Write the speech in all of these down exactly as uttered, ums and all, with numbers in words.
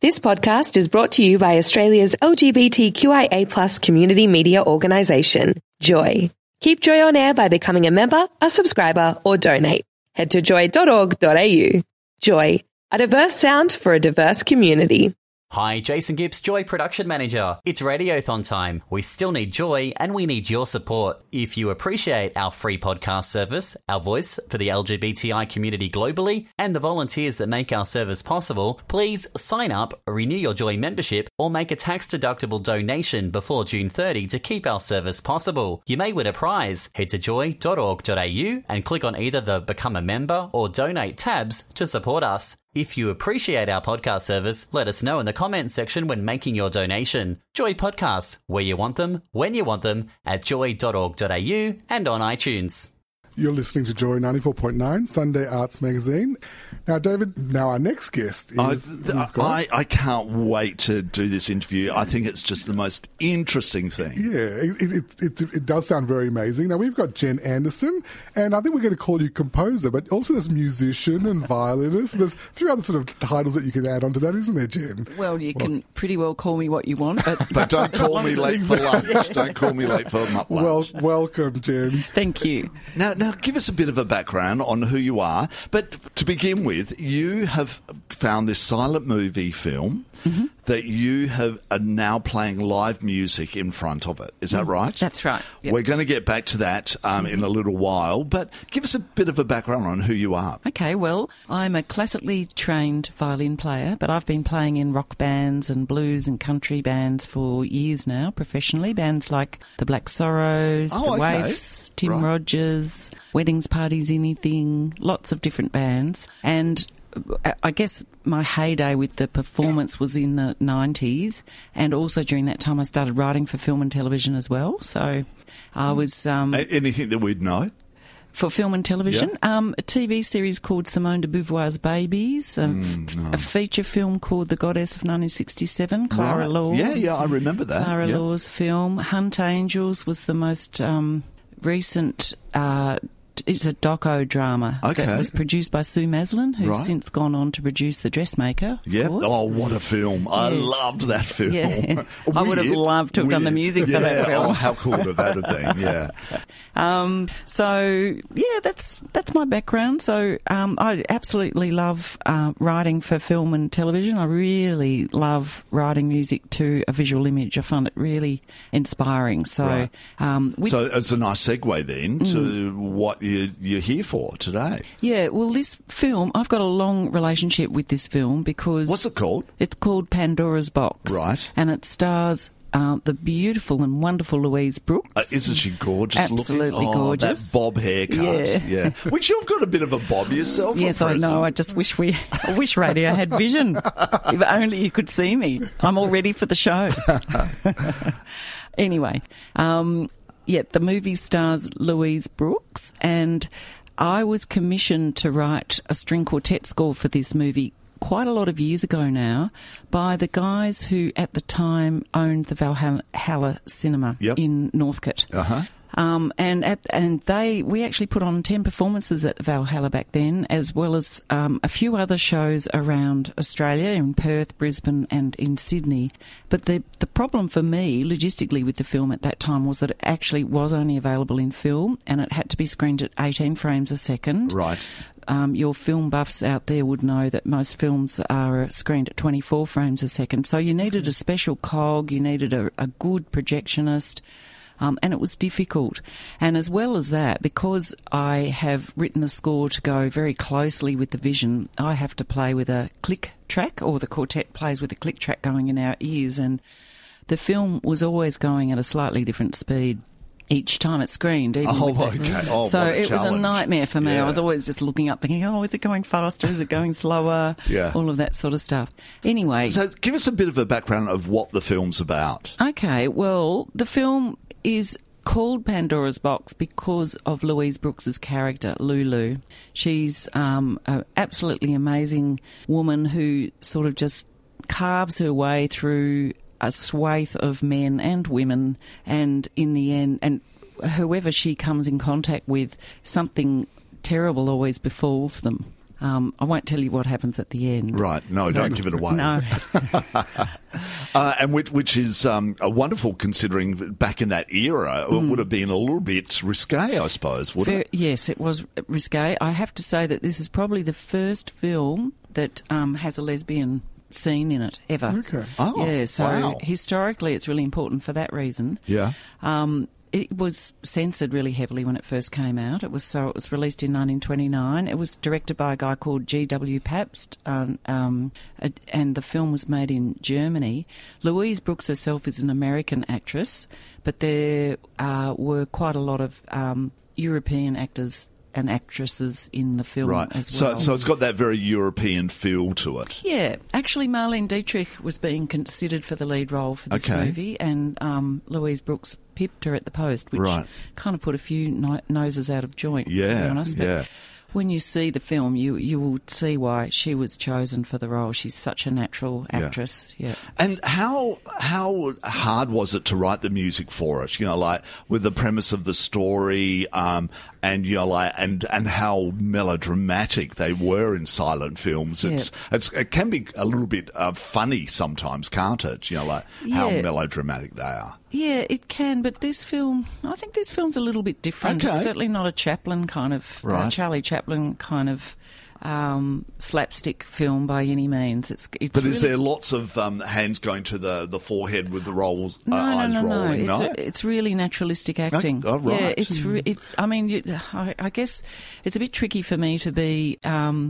This podcast is brought to you by Australia's L G B T Q I A plus community media organisation, Joy. Keep Joy on air by becoming a member, a subscriber, or donate. Head to joy dot org dot a u. Joy, a diverse sound for a diverse community. Hi, Jason Gibbs, Joy Production Manager. It's Radiothon time. We still need Joy and we need your support. If you appreciate our free podcast service, our voice for the L G B T I community globally, and the volunteers that make our service possible, please sign up, renew your Joy membership, or make a tax-deductible donation before June thirtieth to keep our service possible. You may win a prize. Head to joy dot org dot a u and click on either the Become a Member or Donate tabs to support us. If you appreciate our podcast service, let us know in the comments section when making your donation. Joy Podcasts, where you want them, when you want them, at joy dot org dot a u and on iTunes. You're listening to Joy ninety-four point nine, Sunday Arts Magazine. Now, David, now our next guest is... I, I, I can't wait to do this interview. I think it's just the most interesting thing. Yeah, it, it, it, it does sound very amazing. Now, we've got Jen Anderson, and I think we're going to call you composer, but also there's musician and violinist. There's a few other sort of titles that you can add onto that, isn't there, Jen? Well, you well, can pretty well call me what you want. But, but don't call me late for lunch. Don't call me late for lunch. Well, welcome, Jen. Thank you. Now, now, give us a bit of a background on who you are. But to begin with, you have found this silent movie film mm-hmm. that you have are now playing live music in front of it. Is that right? That's right. Yep. We're going to get back to that um, mm-hmm. in a little while, but give us a bit of a background on who you are. Okay, well, I'm a classically trained violin player, but I've been playing in rock bands and blues and country bands for years now, professionally. Bands like the Black Sorrows, oh, the okay. Waifs, Tim right. Rogers, Weddings, Parties, Anything, lots of different bands. And I guess my heyday with the performance was in the nineties, and also during that time I started writing for film and television as well. So I was... Um, Anything that we'd know? For film and television, yeah. um, a T V series called Simone de Beauvoir's Babies, a, mm, no. a feature film called The Goddess of nineteen sixty-seven, Clara right. Law. Yeah, yeah, I remember that. Clara yeah. Law's film. Hunt Angels was the most um, recent... Uh, It's a doco drama okay. that was produced by Sue Maslin, who's right. since gone on to produce The Dressmaker. Yeah. Oh, what a film! I yes. loved that film. Yeah. I would have loved to have Weird. done the music yeah. for that film. Oh, how cool would that have been? Yeah. Um, so yeah, that's that's my background. So um, I absolutely love uh, writing for film and television. I really love writing music to a visual image. I find it really inspiring. So, right. um, with, so it's a nice segue then mm. to what you, you're here for today. Yeah. Well, this film, I've got a long relationship with this film because what's it called? It's called Pandora's Box. Right. And it stars Uh, the beautiful and wonderful Louise Brooks. Uh, isn't she gorgeous Absolutely looking? Oh, gorgeous. that bob haircut. Yeah. yeah. Which you've got a bit of a bob yourself. Yes, I know. I just wish we, I wish radio had vision. If only you could see me. I'm all ready for the show. Anyway, um, yeah, the movie stars Louise Brooks, and I was commissioned to write a string quartet score for this movie quite a lot of years ago now by the guys who at the time owned the Valhalla Cinema yep. in Northcote. Uh-huh. Um, and at, and they we actually put on ten performances at the Valhalla back then, as well as um, a few other shows around Australia, in Perth, Brisbane and in Sydney. But the the problem for me, logistically, with the film at that time was that it actually was only available in film and it had to be screened at eighteen frames a second. Right. Um, your film buffs out there would know that most films are screened at twenty-four frames a second. So you needed a special cog, you needed a, a good projectionist, um, and it was difficult. And as well as that, because I have written the score to go very closely with the vision, I have to play with a click track, or the quartet plays with a click track going in our ears, and the film was always going at a slightly different speed each time it screened. Even oh, with the, okay. Oh, so what a it was a challenge. nightmare for me. Yeah. I was always just looking up thinking, oh, is it going faster? Is it going slower? Yeah. All of that sort of stuff. Anyway. So give us a bit of a background of what the film's about. Okay, well, the film is called Pandora's Box because of Louise Brooks's character, Lulu. She's um, an absolutely amazing woman who sort of just carves her way through a swathe of men and women, and in the end, and whoever she comes in contact with, something terrible always befalls them. Um, I won't tell you what happens at the end. Right. No, don't give it away. No. uh, and which, which is um, a wonderful, considering back in that era, Mm. it would have been a little bit risque, I suppose, wouldn't Very, it? yes, it was risque. I have to say that this is probably the first film that um, has a lesbian scene in it ever. Okay. Oh, yeah, so wow. historically it's really important for that reason. Yeah. Um, it was censored really heavily when it first came out. It was so it was released in nineteen twenty-nine. It was directed by a guy called G W Pabst, um, um, and the film was made in Germany. Louise Brooks herself is an American actress, but there uh, were quite a lot of um, European actors and actresses in the film Right. as So, well. so it's got that very European feel to it. Yeah, actually, Marlene Dietrich was being considered for the lead role for this Okay. movie, and um, Louise Brooks pipped her at the post, which Right. kind of put a few no- noses out of joint, to Yeah, be honest. But yeah. when you see the film, you, you will see why she was chosen for the role. She's such a natural Yeah. actress. Yeah. And how how hard was it to write the music for it? You know, like with the premise of the story, um, and you know, like and and how melodramatic they were in silent films. It's it's it can be a little bit uh, funny sometimes, can't it? You know, like how Yeah. melodramatic they are. Yeah, it can, but this film, I think this film's a little bit different. Okay. It's certainly not a Chaplin kind of, uh, Right. Charlie Chaplin kind of um, slapstick film by any means. It's, it's But is really- there lots of um, hands going to the, the forehead with the rolls, uh, No, eyes no, no, rolling? no. It's, No, a, it's really naturalistic acting. oh, right. Yeah, it's. Re- it, I mean, you, I, I guess it's a bit tricky for me to be. Um,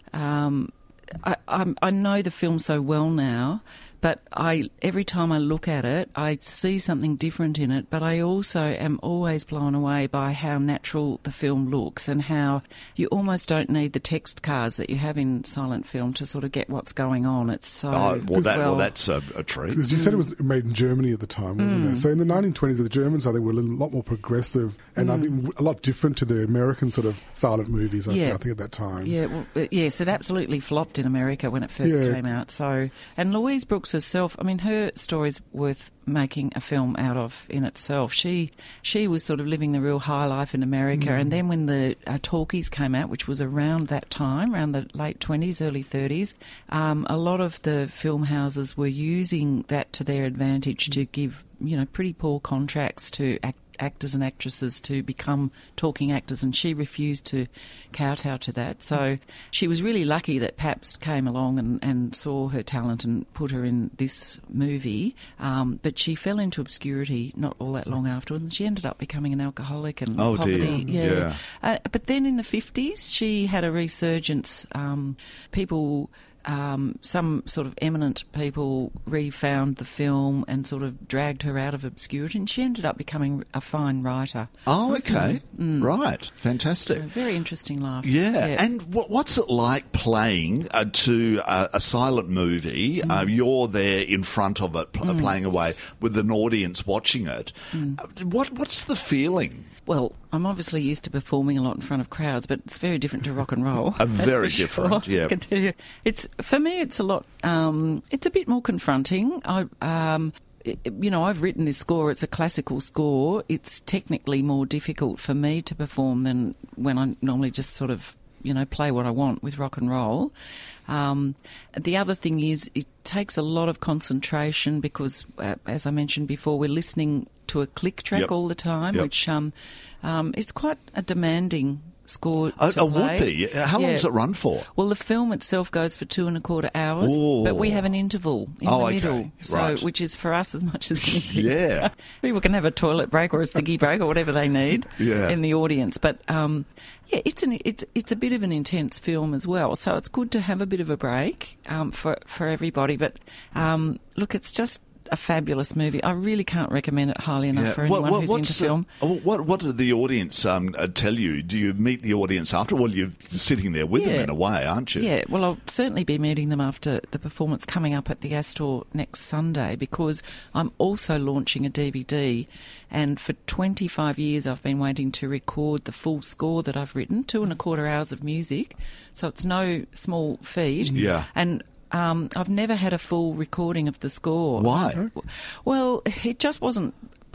um, I, I, I know the film so well now, but I every time I look at it, I see something different in it. But I also am always blown away by how natural the film looks and how you almost don't need the text cards that you have in silent film to sort of get what's going on. It's so Oh, well, that, well, well that's a, a treat. Because you said it was made in Germany at the time, wasn't Mm. it? So in the nineteen twenties, the Germans, I think, were a little- lot more progressive and I Mm. think a lot different to the American sort of silent movies, I, Yeah. I think, at that time. Yeah, well, uh, yes, it absolutely flopped in America when it first Yeah. came out. So, and Louise Brooks herself, I mean, her story's worth making a film out of in itself. She she was sort of living the real high life in America, and then when the uh, talkies came out, which was around that time, around the late twenties, early thirties, um, a lot of the film houses were using that to their advantage to give, you know, pretty poor contracts to act actors and actresses to become talking actors, and she refused to kowtow to that. So she was really lucky that Pabst came along and, and saw her talent and put her in this movie. Um, but she fell into obscurity not all that long afterwards, and she ended up becoming an alcoholic and Oh, poverty. dear. Yeah. Uh, but then in the fifties, she had a resurgence. Um, people. Um, some sort of eminent people refound the film and sort of dragged her out of obscurity, and she ended up becoming a fine writer. Oh, okay. Right. Fantastic. A very interesting life. Yeah. And what, what's it like playing uh, to uh, a silent movie? Uh, you're there in front of it, pl- playing away with an audience watching it. Uh, what What's the feeling? Well, I'm obviously used to performing a lot in front of crowds, but it's very different to rock and roll. Uh, that's very for sure. different, yeah. I can tell you. It's, for me, it's a lot, um, it's a bit more confronting. I, um, it- you know, I've written this score. It's a classical score. It's technically more difficult for me to perform than when I normally just sort of, you know, play what I want with rock and roll. Um, the other thing is it takes a lot of concentration because, uh, as I mentioned before, we're listening to a click track Yep. all the time, Yep. which um, um, it's quite a demanding score Uh, to it would play. be. How long Yeah. does it run for? Well, the film itself goes for two and a quarter hours, Ooh. but we have an interval in Oh, the okay. middle, so Right. which is for us as much as anything. Yeah. People can have a toilet break or a ciggy break or whatever they need Yeah. in the audience, but um, yeah, it's an it's it's a bit of an intense film as well. So it's good to have a bit of a break um, for for everybody. But um, look, it's just a fabulous movie. I really can't recommend it highly enough for anyone who's into what's the- film. uh, what what did the audience um, uh, tell you? Do you meet the audience after? Well, you're sitting there with them Yeah. in a way, aren't you? Yeah, well, I'll certainly be meeting them after the performance coming up at the Astor next Sunday because I'm also launching a D V D, and for twenty-five years I've been waiting to record the full score that I've written, two and a quarter hours of music, so it's no small feat. Yeah. And um, I've never had a full recording of the score. Why? Well, it just wasn't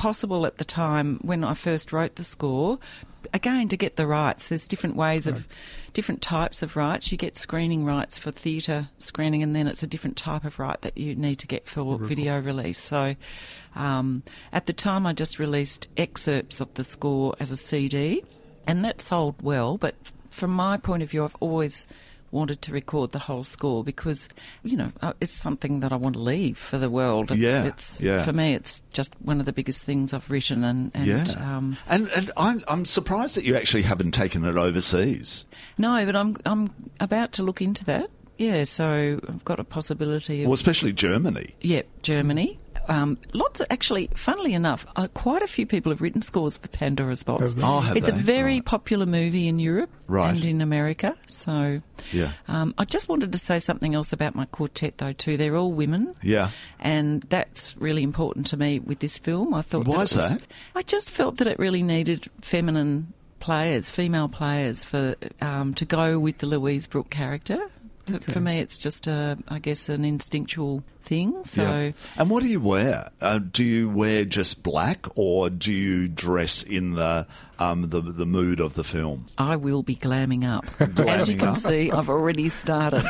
possible at the time when I first wrote the score. Again, to get the rights, there's different ways of, different types of rights. You get screening rights for theatre screening, and then it's a different type of right that you need to get for video release. So um, at the time, I just released excerpts of the score as a C D, and that sold well. But from my point of view, I've always wanted to record the whole score because, you know, it's something that I want to leave for the world. Yeah, it's, yeah. For me, it's just one of the biggest things I've written. And, and, yeah. um, and, and I'm, I'm surprised that you actually haven't taken it overseas. No, but I'm I'm about to look into that. Yeah, so I've got a possibility of... Well, especially Germany. Yeah, Germany. Um, lots of, actually, funnily enough, uh, quite a few people have written scores for Pandora's Box. Oh, have it's they? a very Right. popular movie in Europe Right. and in America. So Yeah. um, I just wanted to say something else about my quartet, though, too. They're all women. Yeah. And that's really important to me with this film. I thought Why that is it was, that? I just felt that it really needed feminine players, female players, for um, to go with the Louise Brooke character. So Okay. For me, it's just, a, I guess, an instinctual thing. So Yeah. And what do you wear? Uh, do you wear just black, or do you dress in the um, the the mood of the film? I will be glamming up. As you Glamming can up. see, I've already started.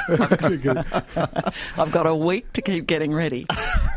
I've got a week to keep getting ready.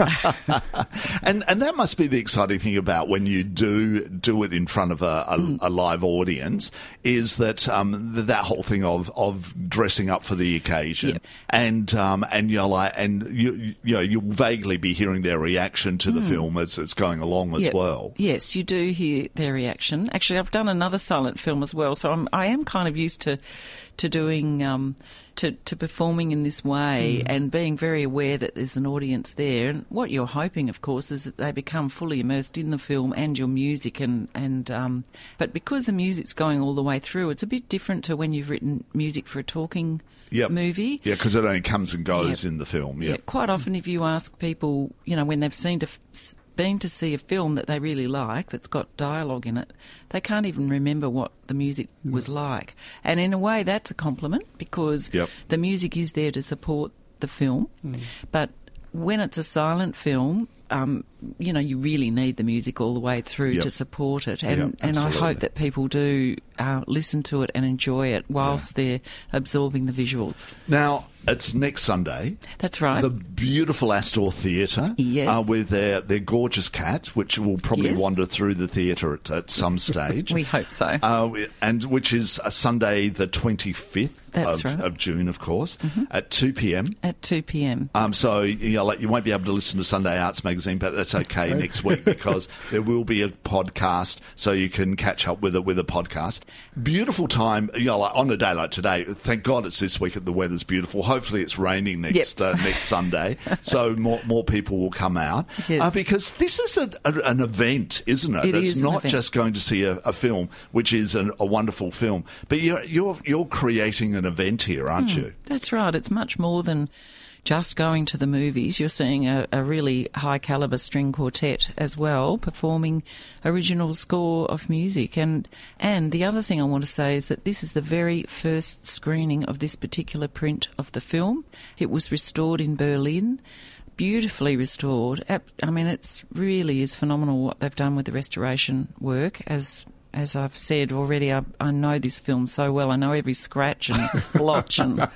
And and that must be the exciting thing about when you do do it in front of a, a, Mm. a live audience, is that um, th- that whole thing of, of dressing up for the occasion, Yep. and um, and you're like, and you you know you'll vaguely be hearing their reaction to the Mm. film as it's going along as Yep. well. Yes, you do hear their reaction. Actually, I've done another silent film as well, so I'm, I am kind of used to to doing um, to to performing in this way and being very aware that there's an audience there. And what you're hoping, of course, is that they become fully immersed in the film and your music. And and um, but because the music's going all the way through, it's a bit different to when you've written music for a talking Yep. movie. Yeah, because it only comes and goes Yep. in the film. Yeah, Yep. quite often if you ask people, you know, when they've seen to, been to see a film that they really like that's got dialogue in it, they can't even remember what the music was like. And in a way, that's a compliment because Yep. the music is there to support the film. But when it's a silent film, um, you know, you really need the music all the way through Yep. to support it. And, Yep, and I absolutely. hope that people do uh, listen to it and enjoy it whilst they're absorbing the visuals. Now, it's next Sunday. That's right. The beautiful Astor Theatre. Yes. Uh, with their, their gorgeous cat, which will probably Yes. wander through the theatre at, at some stage. We hope so. Uh, and which is a Sunday the twenty-fifth That's of, right. of June, of course, at two p.m. At two p.m. Um, so you know, like, you won't be able to listen to Sunday Arts Magazine, but that's okay next week because there will be a podcast, so you can catch up with it with a podcast. Beautiful time, you know, like on a day like today. Thank God it's this week. The weather's beautiful. Hopefully it's raining next Yep. uh, next Sunday, so more more people will come out Yes. uh, because this is a, a, an event, isn't it? It it's is an not event. just going to see a, a film, which is an, a wonderful film, but you're you're you're creating an event here, aren't you? That's right. It's much more than just going to the movies. You're seeing a, a really high caliber string quartet as well, performing original score of music. And and the other thing I want to say is that this is the very first screening of this particular print of the film. It was restored in Berlin. Beautifully restored. Ap- I mean, it's really is phenomenal what they've done with the restoration work. As as I've said already, I, I know this film so well. I know every scratch and blotch and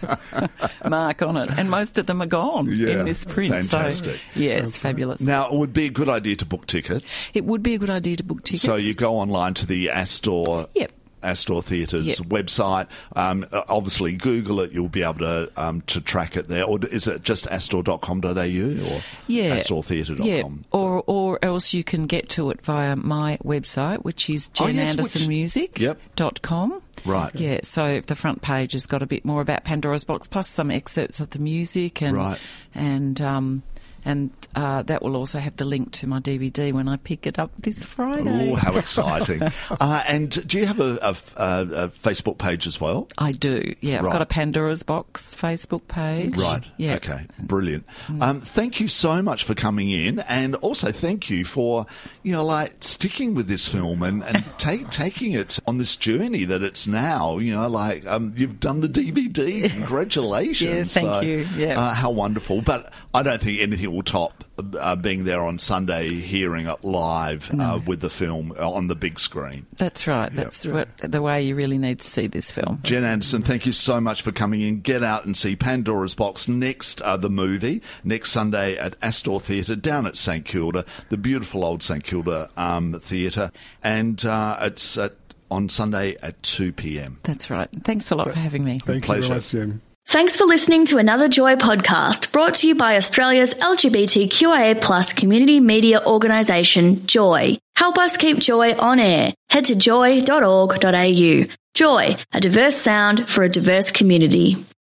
mark on it, and most of them are gone Yeah, in this print. fantastic. So, yeah, it's fabulous. Now, it would be a good idea to book tickets. It would be a good idea to book tickets. So you go online to the Astor. Yep. Astor Theatre's Yep. website. Um, uh, obviously, Google it. You'll be able to um, to track it there. Or is it just astor dot com dot a u or Yeah. astor theatre dot com? Yeah, or or else you can get to it via my website, which is Oh, jen yes, anderson which- music dot com. Right. Yeah, so the front page has got a bit more about Pandora's Box, plus some excerpts of the music, and Right. and um, and uh, that will also have the link to my D V D when I pick it up this Friday. Oh, how exciting! uh, and do you have a, a, a, a Facebook page as well? I do, yeah. I've Right. got a Pandora's Box Facebook page. Right. Yeah. Okay. Brilliant. Mm. Um, thank you so much for coming in, and also thank you for, you know, like sticking with this film and, and take, taking it on this journey that it's now. You know, like um, you've done the D V D. Congratulations. Yeah, thank So, you. Yeah. Uh, how wonderful. But I don't think anything will top uh, being there on Sunday, hearing it live No. uh, with the film on the big screen. That's right. That's what, the way you really need to see this film. Jen Anderson, thank you so much for coming in. Get out and see Pandora's Box next, uh, the movie, next Sunday at Astor Theatre down at St Kilda, the beautiful old St Kilda um, Theatre. And uh, it's at, on Sunday at two p.m. That's right. Thanks a lot for having me. Thank Pleasure. you very much, Jen. Thanks for listening to another Joy podcast brought to you by Australia's L G B T Q I A plus community media organisation, Joy. Help us keep Joy on air. Head to joy dot org dot a u. Joy, a diverse sound for a diverse community.